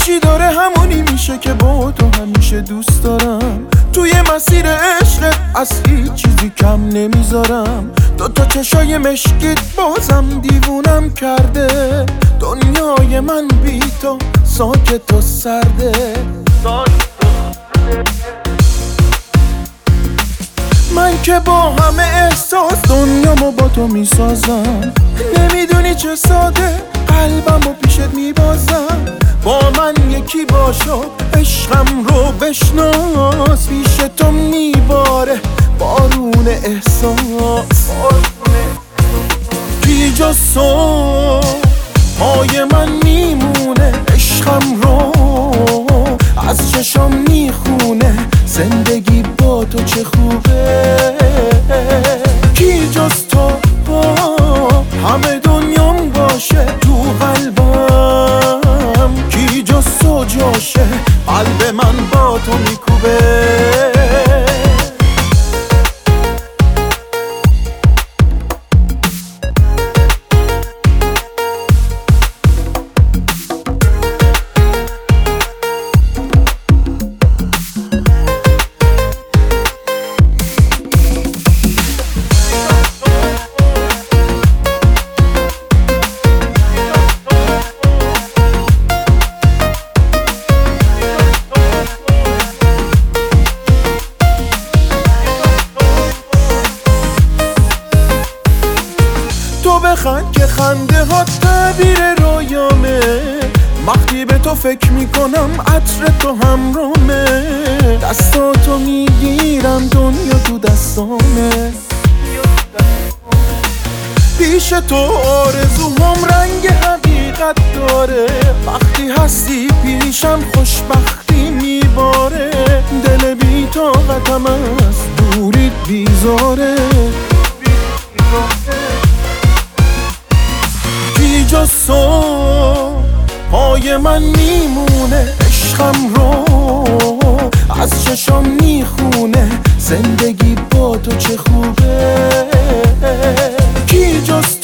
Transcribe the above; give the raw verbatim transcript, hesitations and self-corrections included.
هرچی داره همونی میشه که با تو همیشه دوست دارم. توی مسیر عشقت از هیچ چیزی کم نمیذارم. دو تا چشای مشکیت بازم دیوونم کرده. دنیای من بی تو ساکت و سرده. من که با همه احساس دنیامو با تو میسازم. نمیدونی چه ساده قلبمو پیشت میبازم. با من یکی باشو عشقم رو بشناس. پیش تو میباره بارون احساس. بی جز تو پای من میمونه. عشقم رو از چشام میخونه. زندگی با تو چه خوبه. کی جز تو با همه دنیام باشه تو قلبم. کی جز تو جاشه قلب من با تو میکوبه. تو بخند که خنده ها تعبیر رویامه. وقتی به تو فکر میکنم عطر تو همرامه. دستاتو میگیرم دنیا تو دستامه. پیش تو آرزوام رنگ حقیقت داره. وقتی هستی پیشم خوشبختی میباره. دل بی طاقتم از دوریت بیزاره. بی جز تو پای من میمونه. عشقم رو از چشام میخونه. زندگی با تو چه خوبه. کی جز